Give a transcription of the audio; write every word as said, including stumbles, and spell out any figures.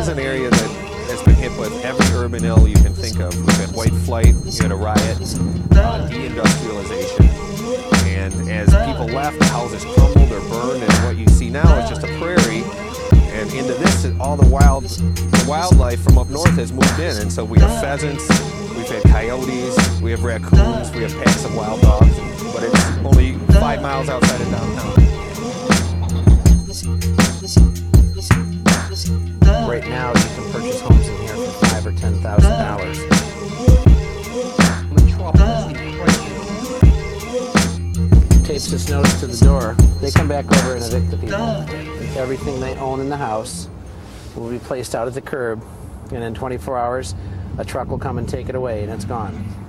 is an area that has been hit with every urban ill you can think of. We've had white flight, we had a riot, uh, deindustrialization, and as people left, the houses crumbled or burned, and what you see now is just a prairie. And into this, all the wild the wildlife from up north has moved in, and so we have pheasants, we've had coyotes, we have raccoons, we have packs of wild dogs, but it's only five miles outside of downtown. Right now, you can purchase homes in here for five or ten thousand dollars. Tapes this notice to the door. They come back over and evict the people. Everything they own in the house will be placed out at the curb, and in twenty-four hours, a truck will come and take it away, and it's gone.